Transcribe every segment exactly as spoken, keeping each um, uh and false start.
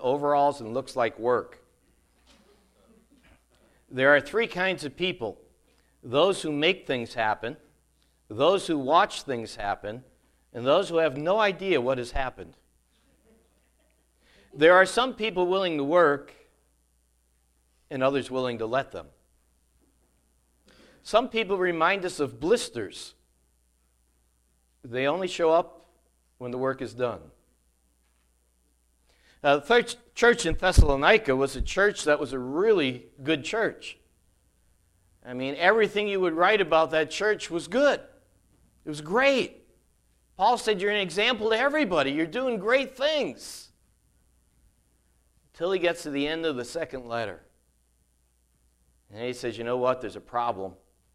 overalls and looks like work. There are three kinds of people: those who make things happen, those who watch things happen, and those who have no idea what has happened. There are some people willing to work and others willing to let them. Some people remind us of blisters. They only show up when the work is done. Now, the church in Thessalonica was a church that was a really good church. I mean, everything you would write about that church was good. It was great. Paul said, you're an example to everybody. You're doing great things. Until he gets to the end of the second letter. And he says, you know what? There's a problem.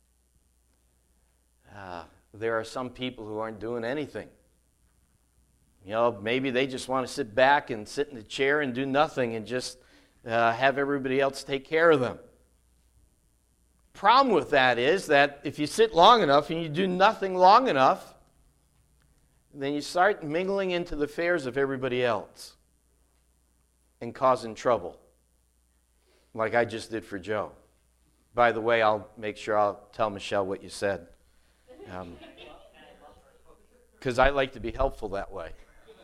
Uh, there are some people who aren't doing anything. You know, maybe they just want to sit back and sit in the chair and do nothing and just uh, have everybody else take care of them. Problem with that is that if you sit long enough and you do nothing long enough, then you start mingling into the affairs of everybody else and causing trouble, like I just did for Joe. By the way, I'll make sure I'll tell Michelle what you said, because um, I like to be helpful that way.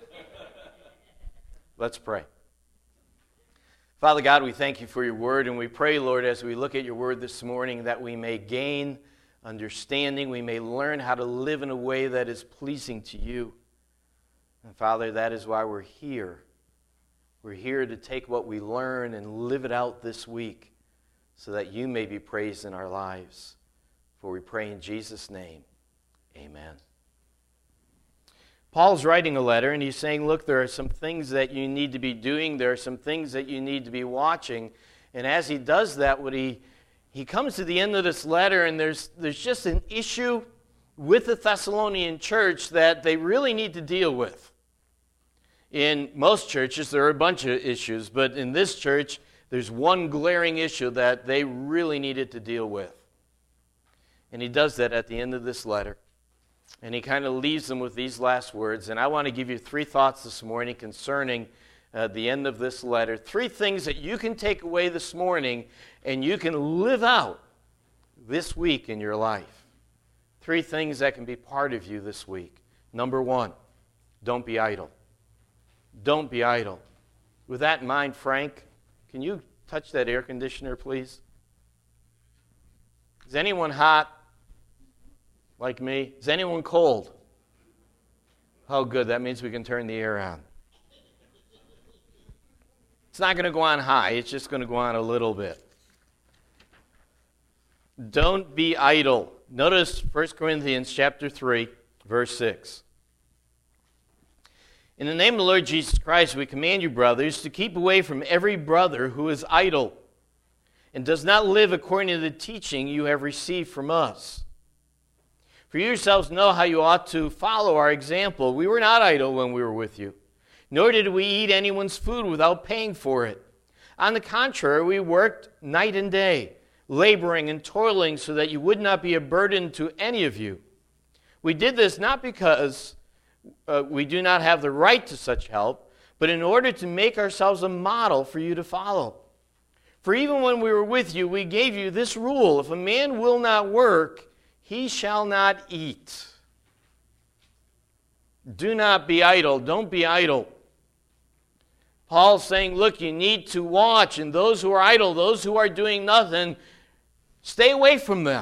Let's pray. Father God, we thank you for your word, and we pray, Lord, as we look at your word this morning, that we may gain understanding, we may learn how to live in a way that is pleasing to you. And Father, that is why we're here. We're here to take what we learn and live it out this week so that you may be praised in our lives. For we pray in Jesus' name, amen. Paul's writing a letter, and he's saying, look, there are some things that you need to be doing. There are some things that you need to be watching. And as he does that, what he, he comes to the end of this letter, and there's, there's just an issue with the Thessalonian church that they really need to deal with. In most churches, there are a bunch of issues, but in this church, there's one glaring issue that they really needed to deal with. And he does that at the end of this letter. And he kind of leaves them with these last words. And I want to give you three thoughts this morning concerning uh, the end of this letter. Three things that you can take away this morning and you can live out this week in your life. Three things that can be part of you this week. Number one, don't be idle. Don't be idle. With that in mind, Frank, can you touch that air conditioner, please? Is anyone hot? Like me? Is anyone cold? Oh, good. That means we can turn the air on. It's not going to go on high. It's just going to go on a little bit. Don't be idle. Notice First Corinthians chapter three, verse six. In the name of the Lord Jesus Christ, we command you, brothers, to keep away from every brother who is idle and does not live according to the teaching you have received from us. For you yourselves know how you ought to follow our example. We were not idle when we were with you, nor did we eat anyone's food without paying for it. On the contrary, we worked night and day, laboring and toiling so that you would not be a burden to any of you. We did this not because uh, we do not have the right to such help, but in order to make ourselves a model for you to follow. For even when we were with you, we gave you this rule: if a man will not work, he shall not eat. Do not be idle. Don't be idle. Paul's saying, look, you need to watch, and those who are idle, those who are doing nothing, stay away from them.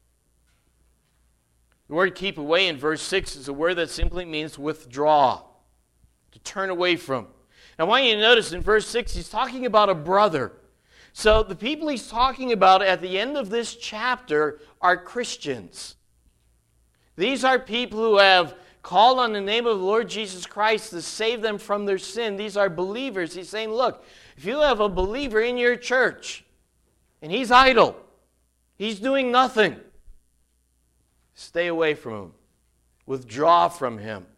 The word keep away in verse six is a word that simply means withdraw, to turn away from. Now, I want you to notice in verse six, he's talking about a brother. So the people he's talking about at the end of this chapter are Christians. These are people who have called on the name of the Lord Jesus Christ to save them from their sin. These are believers. He's saying, look, if you have a believer in your church and he's idle, he's doing nothing, stay away from him. Withdraw from him.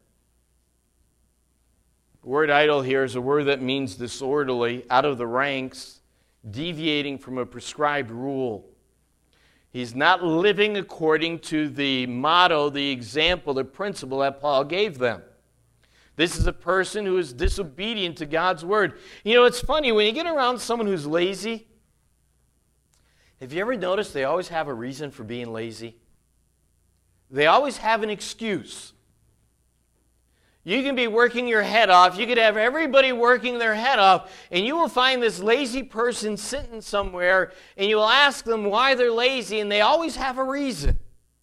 The word idle here is a word that means disorderly, out of the ranks, deviating from a prescribed rule. He's not living according to the motto, the example, the principle that Paul gave them. This is a person who is disobedient to God's word. You know, it's funny, when you get around someone who's lazy, have you ever noticed they always have a reason for being lazy? They always have an excuse. You can be working your head off. You could have everybody working their head off, and you will find this lazy person sitting somewhere, and you will ask them why they're lazy, and they always have a reason.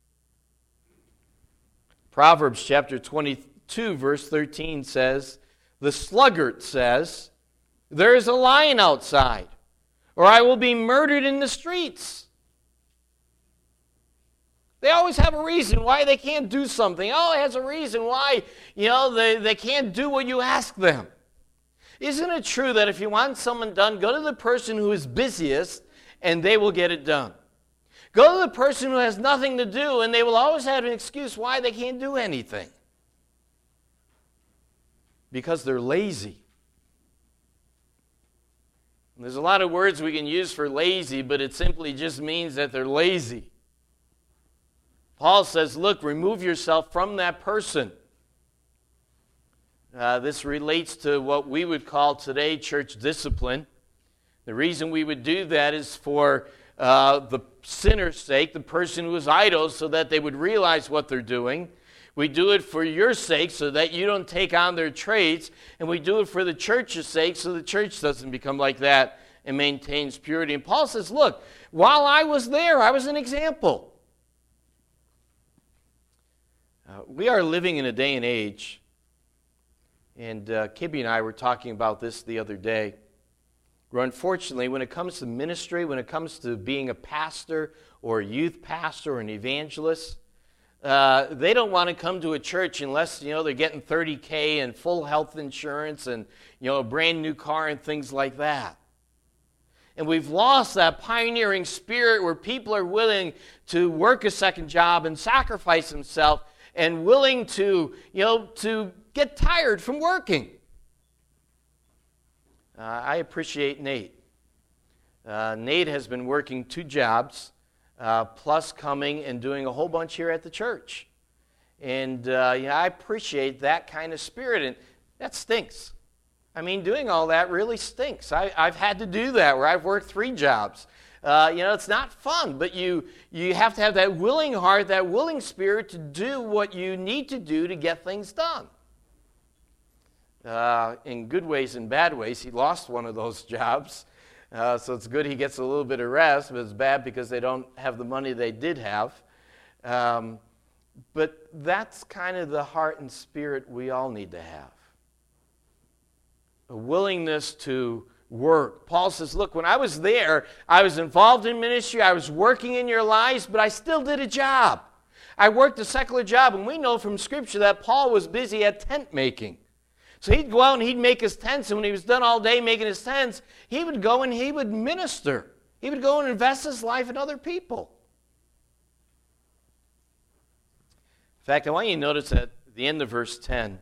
Proverbs chapter twenty-two, verse thirteen says, "The sluggard says, 'There is a lion outside, or I will be murdered in the streets.'" They always have a reason why they can't do something. Oh, it has a reason why, you know, they, they can't do what you ask them. Isn't it true that if you want someone done, go to the person who is busiest and they will get it done? Go to the person who has nothing to do and they will always have an excuse why they can't do anything. Because they're lazy. And there's a lot of words we can use for lazy, but it simply just means that they're lazy. Paul says, look, remove yourself from that person. Uh, this relates to what we would call today church discipline. The reason we would do that is for uh, the sinner's sake, the person who is idle, so that they would realize what they're doing. We do it for your sake so that you don't take on their traits. And we do it for the church's sake so the church doesn't become like that and maintains purity. And Paul says, look, while I was there, I was an example. Uh, we are living in a day and age, and uh, Kibby and I were talking about this the other day, where unfortunately when it comes to ministry, when it comes to being a pastor or a youth pastor or an evangelist, uh, they don't want to come to a church unless, you know, they're getting thirty K and full health insurance and, you know, a brand new car and things like that. And we've lost that pioneering spirit where people are willing to work a second job and sacrifice themselves and willing to, you know, to get tired from working. Uh, I appreciate Nate. Uh, Nate has been working two jobs, uh, plus coming and doing a whole bunch here at the church. And uh, yeah, I appreciate that kind of spirit, and that stinks. I mean, doing all that really stinks. I, I've had to do that where I've worked three jobs. Uh, you know, it's not fun, but you you have to have that willing heart, that willing spirit to do what you need to do to get things done. Uh, in good ways and bad ways, he lost one of those jobs, uh, so it's good he gets a little bit of rest, but it's bad because they don't have the money they did have. Um, but that's kind of the heart and spirit we all need to have. A willingness to work. Paul says, look, when I was there, I was involved in ministry, I was working in your lives, but I still did a job. I worked a secular job, and we know from Scripture that Paul was busy at tent making. So he'd go out and he'd make his tents, and when he was done all day making his tents, he would go and he would minister. He would go and invest his life in other people. In fact, I want you to notice at the end of verse ten,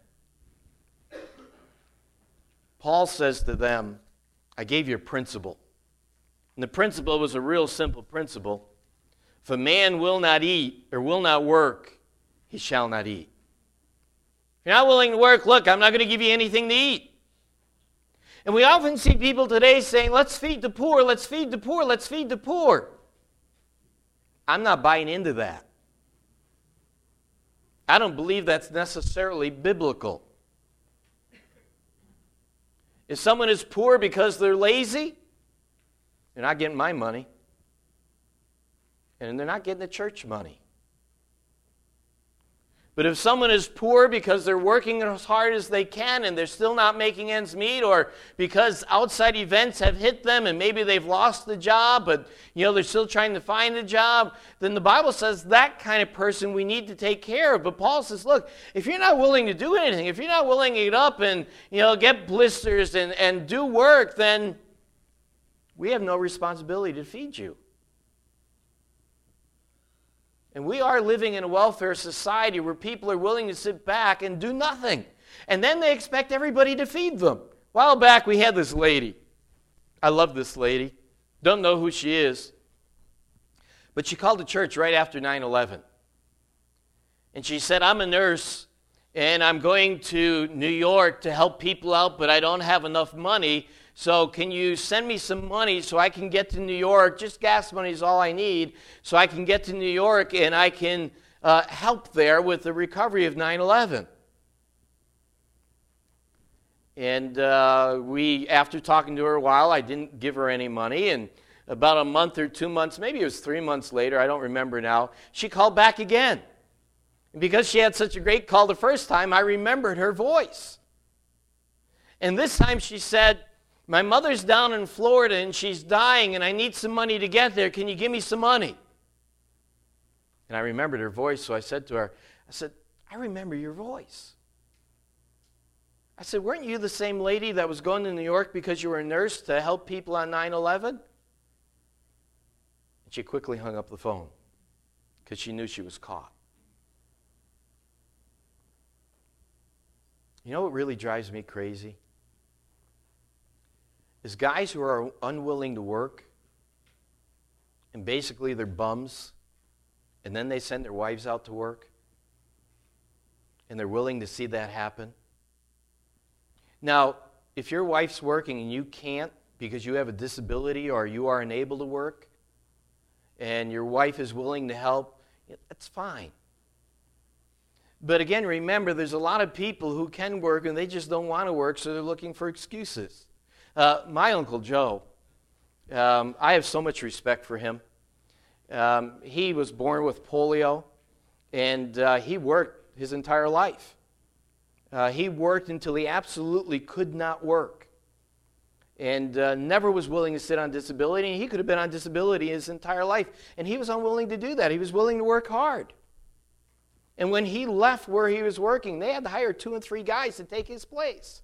Paul says to them, I gave you a principle. And the principle was a real simple principle. If a man will not eat or will not work, he shall not eat. If you're not willing to work, look, I'm not going to give you anything to eat. And we often see people today saying, let's feed the poor, let's feed the poor, let's feed the poor. I'm not buying into that. I don't believe that's necessarily biblical. If someone is poor because they're lazy, they're not getting my money. And they're not getting the church money. But if someone is poor because they're working as hard as they can and they're still not making ends meet, or because outside events have hit them and maybe they've lost the job, but you know they're still trying to find a job, then the Bible says that kind of person we need to take care of. But Paul says, look, if you're not willing to do anything, if you're not willing to get up and you know get blisters and, and do work, then we have no responsibility to feed you. And we are living in a welfare society where people are willing to sit back and do nothing. And then they expect everybody to feed them. A while back, we had this lady. I love this lady. Don't know who she is. But she called the church right after nine eleven. And she said, I'm a nurse, and I'm going to New York to help people out, but I don't have enough money. So can you send me some money so I can get to New York? Just gas money is all I need, so I can get to New York and I can uh, help there with the recovery of nine eleven. And uh, we, after talking to her a while, I didn't give her any money. And about a month or two months, maybe it was three months later, I don't remember now, she called back again. And because she had such a great call the first time, I remembered her voice. And this time she said, my mother's down in Florida and she's dying and I need some money to get there. Can you give me some money? And I remembered her voice, so I said to her, I said, I remember your voice. I said, weren't you the same lady that was going to New York because you were a nurse to help people on nine eleven? And she quickly hung up the phone because she knew she was caught. You know what really drives me crazy? Is guys who are unwilling to work, and basically they're bums, and then they send their wives out to work, and they're willing to see that happen. Now, if your wife's working and you can't because you have a disability or you are unable to work, and your wife is willing to help, that's fine. But again, remember, there's a lot of people who can work and they just don't want to work, so they're looking for excuses. Uh, my Uncle Joe, um, I have so much respect for him. Um, he was born with polio, and uh, he worked his entire life. Uh, he worked until he absolutely could not work, and uh, never was willing to sit on disability. And he could have been on disability his entire life, and he was unwilling to do that. He was willing to work hard. And when he left where he was working, they had to hire two and three guys to take his place.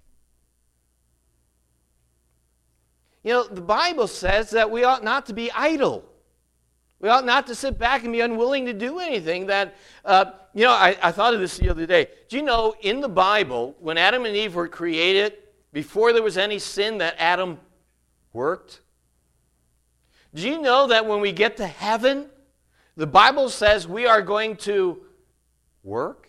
You know, the Bible says that we ought not to be idle. We ought not to sit back and be unwilling to do anything. That, uh, you know, I, I thought of this the other day. Do you know, in the Bible, when Adam and Eve were created, before there was any sin, that Adam worked? Do you know that when we get to heaven, the Bible says we are going to work?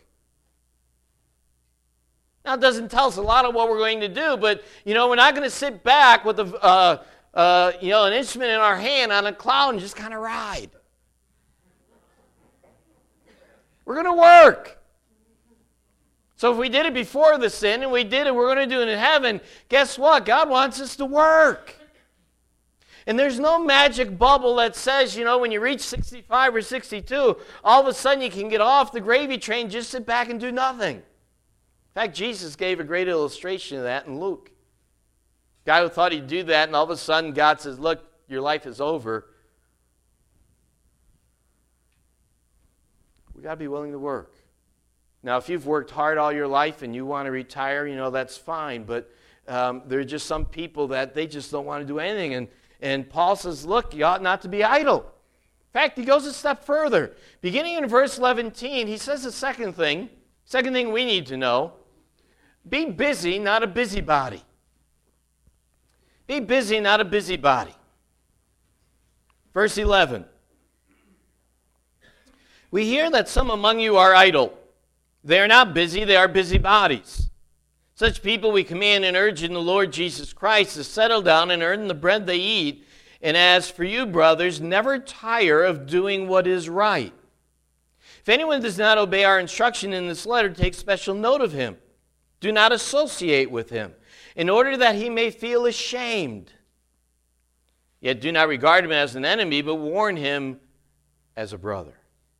Now, it doesn't tell us a lot of what we're going to do, but, you know, we're not going to sit back with a, uh, uh, you know, an instrument in our hand on a cloud and just kind of ride. We're going to work. So if we did it before the sin and we did it, we're going to do it in heaven, guess what? God wants us to work. And there's no magic bubble that says, you know, when you reach sixty-five or sixty-two, all of a sudden you can get off the gravy train, just sit back and do nothing. In fact, Jesus gave a great illustration of that in Luke. Guy who thought he'd do that, and all of a sudden God says, look, your life is over. We got to be willing to work. Now, if you've worked hard all your life and you want to retire, you know, that's fine. But um, there are just some people that they just don't want to do anything. And, and Paul says, look, you ought not to be idle. In fact, he goes a step further. Beginning in verse eleven, he says the second thing, second thing we need to know. Be busy, not a busybody. Be busy, not a busybody. Verse eleven. We hear that some among you are idle. They are not busy, they are busybodies. Such people we command and urge in the Lord Jesus Christ to settle down and earn the bread they eat. And as for you, brothers, never tire of doing what is right. If anyone does not obey our instruction in this letter, take special note of him. Do not associate with him, in order that he may feel ashamed. Yet do not regard him as an enemy, but warn him as a brother.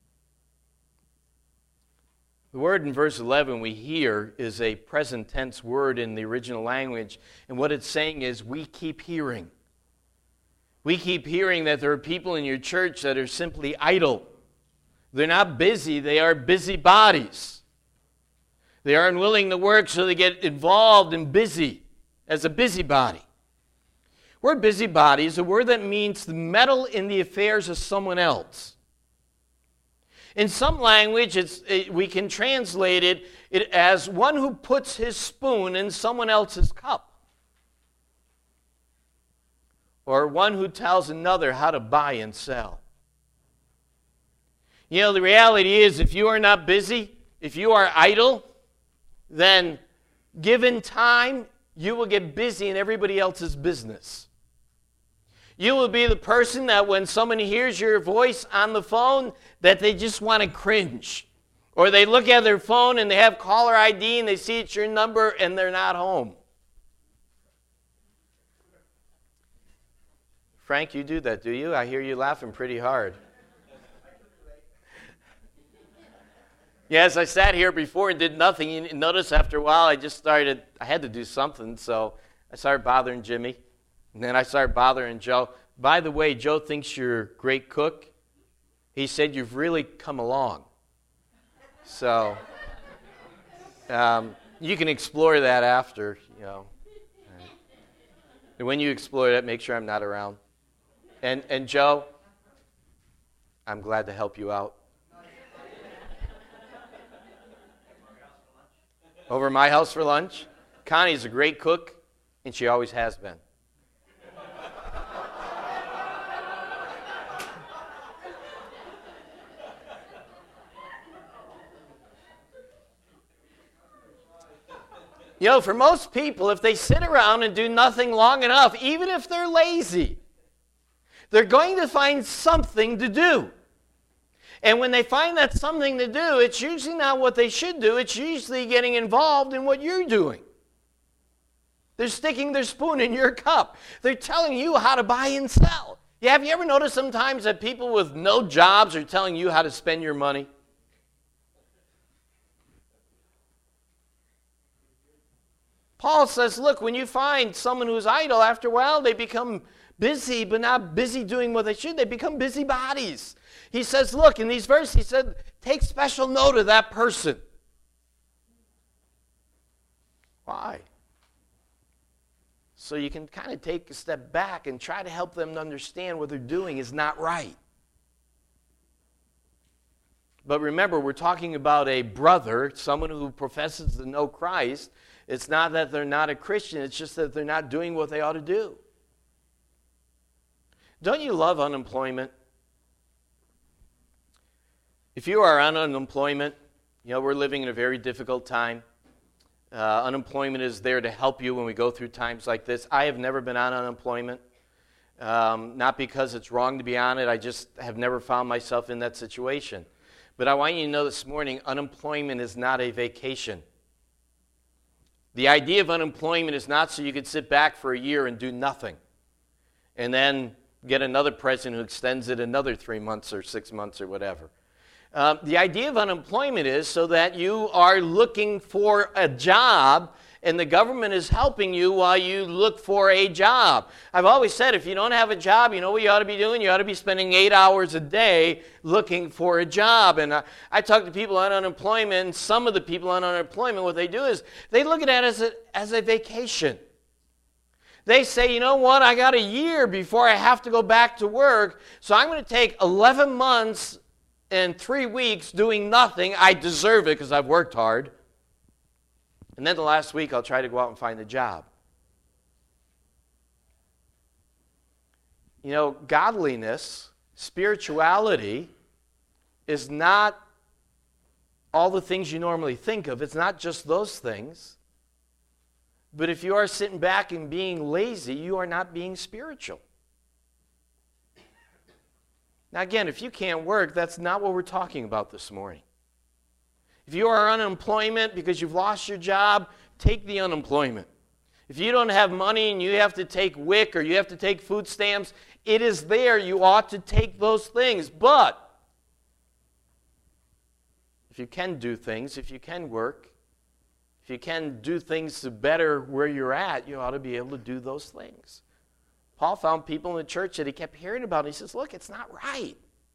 The word in verse eleven we hear is a present tense word in the original language, and what it's saying is we keep hearing. We keep hearing that there are people in your church that are simply idle. They're not busy, they are busybodies. They are unwilling to work, so they get involved and busy as a busybody. Word busybody is a word that means to meddle in the affairs of someone else. In some language, it's, it, we can translate it, it as one who puts his spoon in someone else's cup. Or one who tells another how to buy and sell. You know, the reality is, if you are not busy, if you are idle, then given time, you will get busy in everybody else's business. You will be the person that when someone hears your voice on the phone, that they just want to cringe. Or they look at their phone and they have caller I D and they see it's your number and they're not home. Frank, you do that, do you? I hear you laughing pretty hard. Yes, I sat here before and did nothing. You notice after a while I just started, I had to do something, so I started bothering Jimmy. And then I started bothering Joe. By the way, Joe thinks you're a great cook. He said you've really come along. So um, you can explore that after, you know. And when you explore that, make sure I'm not around. And and Joe, I'm glad to help you out. Over at my house for lunch. Connie's a great cook, and she always has been. You know, for most people, if they sit around and do nothing long enough, even if they're lazy, they're going to find something to do. And when they find that something to do, it's usually not what they should do. It's usually getting involved in what you're doing. They're sticking their spoon in your cup. They're telling you how to buy and sell. Yeah, have you ever noticed sometimes that people with no jobs are telling you how to spend your money? Paul says, look, when you find someone who's idle, after a while they become busy, but not busy doing what they should. They become busybodies. He says, look, in these verses, he said, take special note of that person. Why? So you can kind of take a step back and try to help them to understand what they're doing is not right. But remember, we're talking about a brother, someone who professes to know Christ. It's not that they're not a Christian, it's just that they're not doing what they ought to do. Don't you love unemployment? If you are on unemployment, you know, we're living in a very difficult time. Uh, unemployment is there to help you when we go through times like this. I have never been on unemployment. Um, not because it's wrong to be on it, I just have never found myself in that situation. But I want you to know this morning, unemployment is not a vacation. The idea of unemployment is not so you could sit back for a year and do nothing and then get another president who extends it another three months or six months or whatever. Uh, the idea of unemployment is so that you are looking for a job and the government is helping you while you look for a job. I've always said if you don't have a job, you know what you ought to be doing? You ought to be spending eight hours a day looking for a job. And I, I talk to people on unemployment, and some of the people on unemployment, what they do is they look at it as a, as a vacation. They say, you know what, I got a year before I have to go back to work, so I'm going to take eleven months and three weeks doing nothing. I deserve it because I've worked hard. And then the last week, I'll try to go out and find a job. You know, godliness, spirituality, is not all the things you normally think of. It's not just those things. But if you are sitting back and being lazy, you are not being spiritual. Now again, if you can't work, that's not what we're talking about this morning. If you are on unemployment because you've lost your job, take the unemployment. If you don't have money and you have to take W I C or you have to take food stamps, it is there. You ought to take those things. But if you can do things, if you can work, if you can do things to better where you're at, you ought to be able to do those things. Paul found people in the church that he kept hearing about. He says, look, it's not right.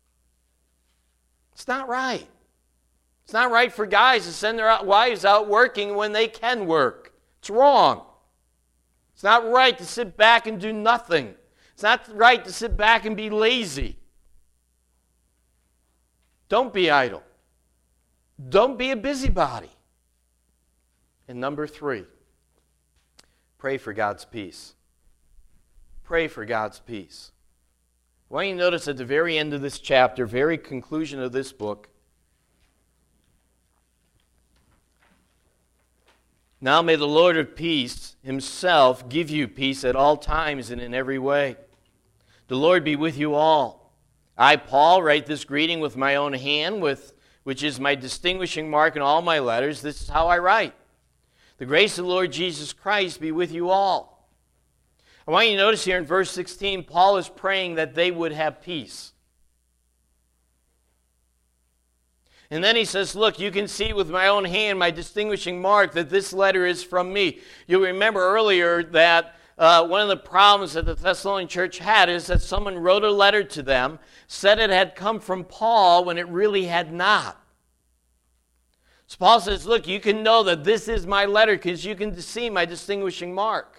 It's not right. It's not right for guys to send their wives out working when they can work. It's wrong. It's not right to sit back and do nothing. It's not right to sit back and be lazy. Don't be idle. Don't be a busybody. And number three, pray for God's peace. Pray for God's peace. I want you to notice at the very end of this chapter, very conclusion of this book, Now may the Lord of peace himself give you peace at all times and in every way. The Lord be with you all. I, Paul, write this greeting with my own hand, with which is my distinguishing mark in all my letters. This is how I write. The grace of the Lord Jesus Christ be with you all. I want you to notice here in verse sixteen, Paul is praying that they would have peace. And then he says, look, you can see with my own hand, my distinguishing mark, that this letter is from me. You'll remember earlier that uh, one of the problems that the Thessalonian church had is that someone wrote a letter to them, said it had come from Paul when it really had not. So Paul says, look, you can know that this is my letter because you can see my distinguishing mark.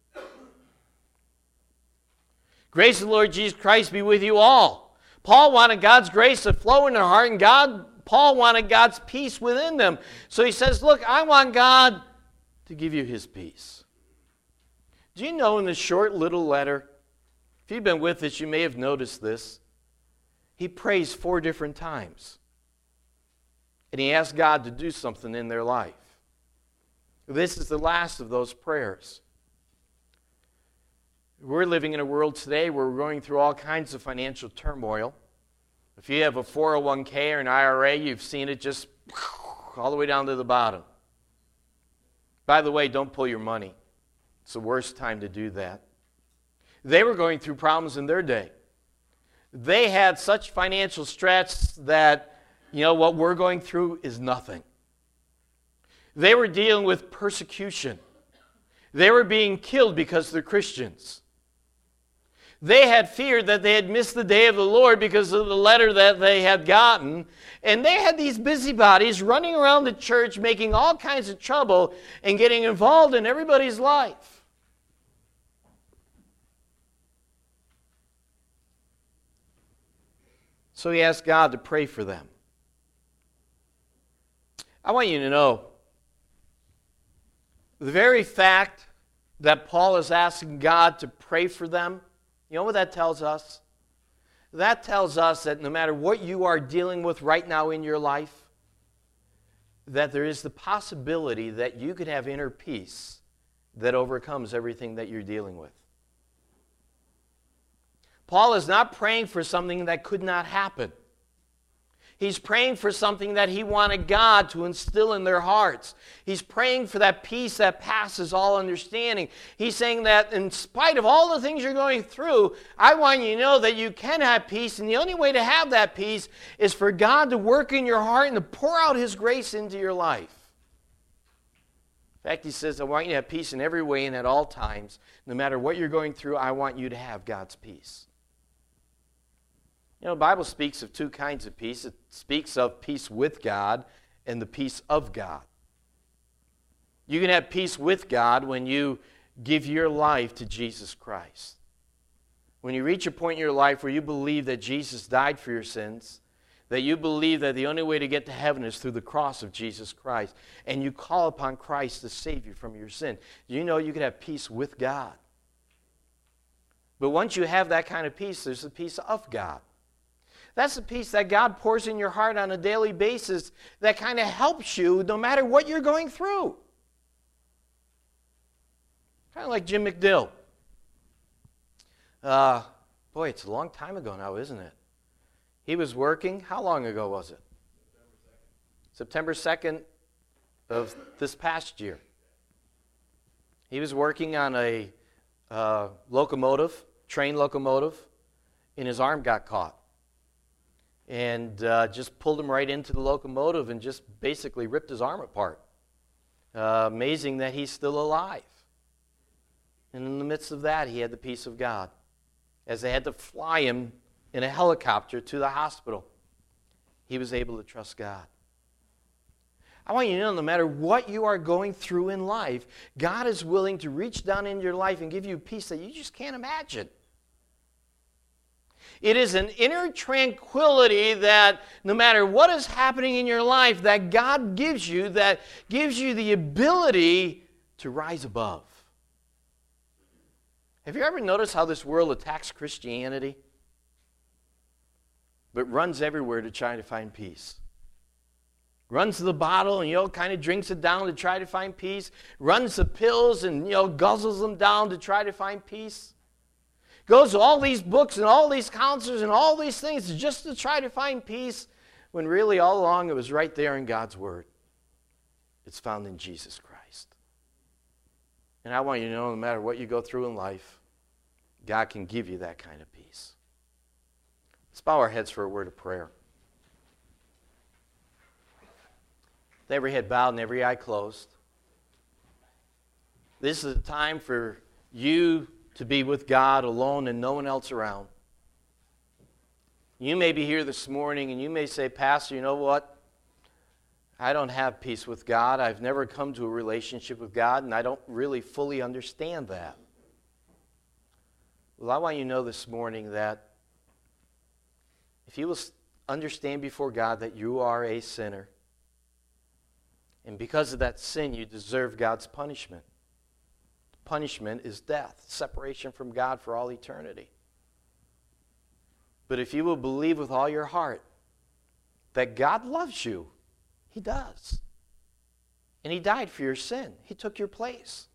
Grace of the Lord Jesus Christ be with you all. Paul wanted God's grace to flow in their heart, and God Paul wanted God's peace within them. So he says, look, I want God to give you his peace. Do you know in this short little letter, if you've been with us, you may have noticed this, he prays four different times. And he asks God to do something in their life. This is the last of those prayers. We're living in a world today where we're going through all kinds of financial turmoil. If you have a four oh one k or an I R A, you've seen it just all the way down to the bottom. By the way, don't pull your money. It's the worst time to do that. They were going through problems in their day. They had such financial stress that, you know, what we're going through is nothing. They were dealing with persecution. They were being killed because they're Christians. They had feared that they had missed the day of the Lord because of the letter that they had gotten. And they had these busybodies running around the church making all kinds of trouble and getting involved in everybody's life. So he asked God to pray for them. I want you to know, the very fact that Paul is asking God to pray for them, you know what that tells us? That tells us that no matter what you are dealing with right now in your life, that there is the possibility that you could have inner peace that overcomes everything that you're dealing with. Paul is not praying for something that could not happen. He's praying for something that he wanted God to instill in their hearts. He's praying for that peace that passes all understanding. He's saying that in spite of all the things you're going through, I want you to know that you can have peace, and the only way to have that peace is for God to work in your heart and to pour out his grace into your life. In fact, he says, I want you to have peace in every way and at all times. No matter what you're going through, I want you to have God's peace. You know, the Bible speaks of two kinds of peace. It speaks of peace with God and the peace of God. You can have peace with God when you give your life to Jesus Christ. When you reach a point in your life where you believe that Jesus died for your sins, that you believe that the only way to get to heaven is through the cross of Jesus Christ, and you call upon Christ to save you from your sin, you know you can have peace with God. But once you have that kind of peace, there's the peace of God. That's the peace that God pours in your heart on a daily basis that kind of helps you no matter what you're going through. Kind of like Jim McDill. Uh, boy, it's a long time ago now, isn't it? He was working, how long ago was it? September second of this past year. He was working on a uh, locomotive, train locomotive, and his arm got caught. And uh, just pulled him right into the locomotive and just basically ripped his arm apart. Uh, amazing that he's still alive. And in the midst of that, he had the peace of God. As they had to fly him in a helicopter to the hospital, he was able to trust God. I want you to know, no matter what you are going through in life, God is willing to reach down into your life and give you peace that you just can't imagine. It is an inner tranquility that no matter what is happening in your life, that God gives you, that gives you the ability to rise above. Have you ever noticed how this world attacks Christianity, but runs everywhere to try to find peace? Runs to the bottle and, you know, kind of drinks it down to try to find peace. Runs the pills and, you know, guzzles them down to try to find peace. Goes to all these books and all these counselors and all these things just to try to find peace, when really all along it was right there in God's Word. It's found in Jesus Christ. And I want you to know, no matter what you go through in life, God can give you that kind of peace. Let's bow our heads for a word of prayer. With every head bowed and every eye closed. This is a time for you to be with God alone and no one else around. You may be here this morning and you may say, Pastor, you know what? I don't have peace with God. I've never come to a relationship with God, and I don't really fully understand that. Well, I want you to know this morning that if you will understand before God that you are a sinner, and because of that sin, you deserve God's punishment. The punishment is death, separation from God for all eternity. But if you will believe with all your heart that God loves you, He does. And He died for your sin. He took your place.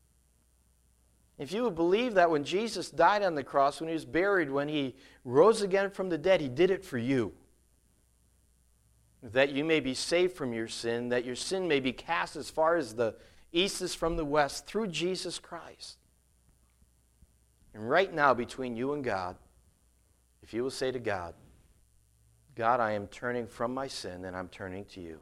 If you will believe that when Jesus died on the cross, when He was buried, when He rose again from the dead, He did it for you. That you may be saved from your sin, that your sin may be cast as far as the east is from the west through Jesus Christ. And right now, between you and God, if you will say to God, God, I am turning from my sin and I'm turning to you.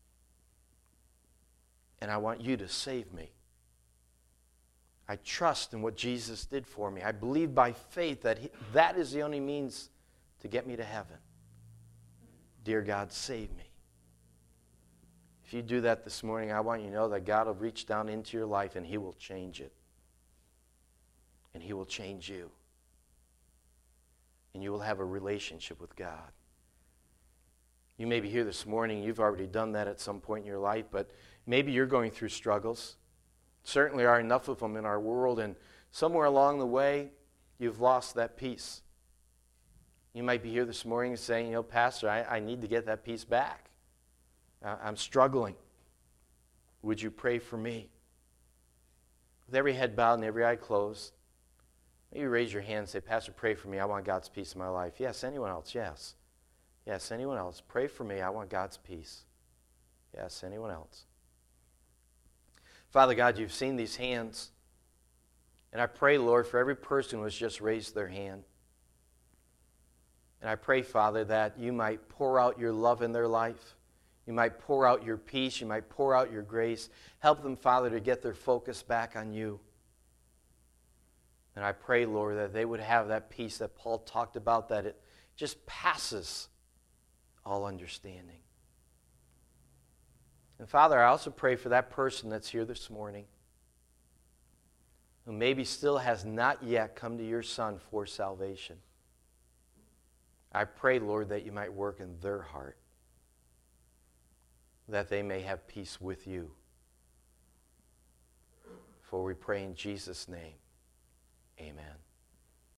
And I want you to save me. I trust in what Jesus did for me. I believe by faith that he, that is the only means to get me to heaven. Dear God, save me. If you do that this morning, I want you to know that God will reach down into your life and He will change it. And He will change you. And you will have a relationship with God. You may be here this morning, you've already done that at some point in your life, but maybe you're going through struggles. Certainly are enough of them in our world, and somewhere along the way, you've lost that peace. You might be here this morning saying, you know, Pastor, I, I need to get that peace back. Uh, I'm struggling. Would you pray for me? With every head bowed and every eye closed, maybe raise your hand and say, Pastor, pray for me. I want God's peace in my life. Yes, anyone else? Yes. Yes, anyone else? Pray for me. I want God's peace. Yes, anyone else? Father God, you've seen these hands. And I pray, Lord, for every person who has just raised their hand. And I pray, Father, that you might pour out your love in their life. You might pour out your peace. You might pour out your grace. Help them, Father, to get their focus back on you. And I pray, Lord, that they would have that peace that Paul talked about, that it just passes all understanding. And Father, I also pray for that person that's here this morning who maybe still has not yet come to your Son for salvation. I pray, Lord, that you might work in their heart, that they may have peace with you. For we pray in Jesus' name, amen.